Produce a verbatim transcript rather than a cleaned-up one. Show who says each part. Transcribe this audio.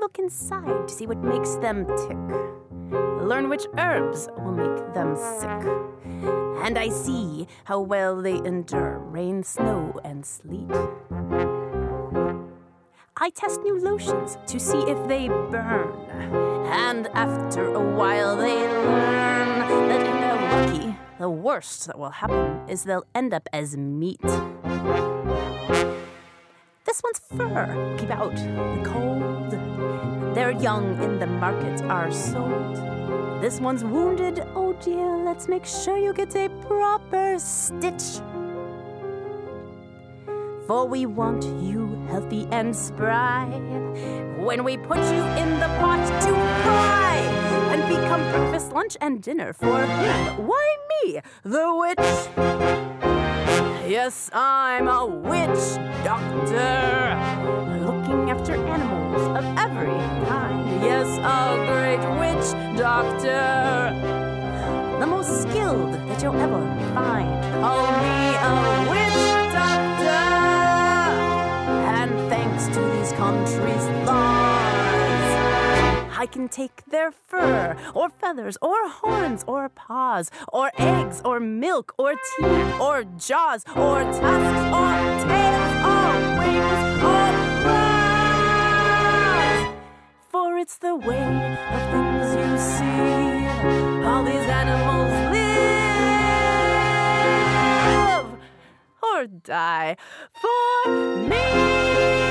Speaker 1: look inside to see what makes them tick. Learn which herbs will make them sick. And I see how well they endure rain, snow, and sleet. I test new lotions to see if they burn. And after a while they learn that if they're lucky, the worst that will happen is they'll end up as meat. This one's fur, keep out the cold. Their young in the market are sold. This one's wounded, oh dear, let's make sure you get a proper stitch. For we want you healthy and spry when we put you in the pot to fry and become breakfast, lunch, and dinner for him. Why me, the witch? Yes, I'm a witch doctor, looking after animals of every kind. Yes, a great witch doctor, the most skilled that you'll ever find. Call me a witch doctor, and thanks to these countries' laws, I can take their fur, or feathers, or horns, or paws, or eggs, or milk, or teeth, or jaws, or tusks, or tails, or wings, or claws. For it's the way of things you see, all these animals live or die for me.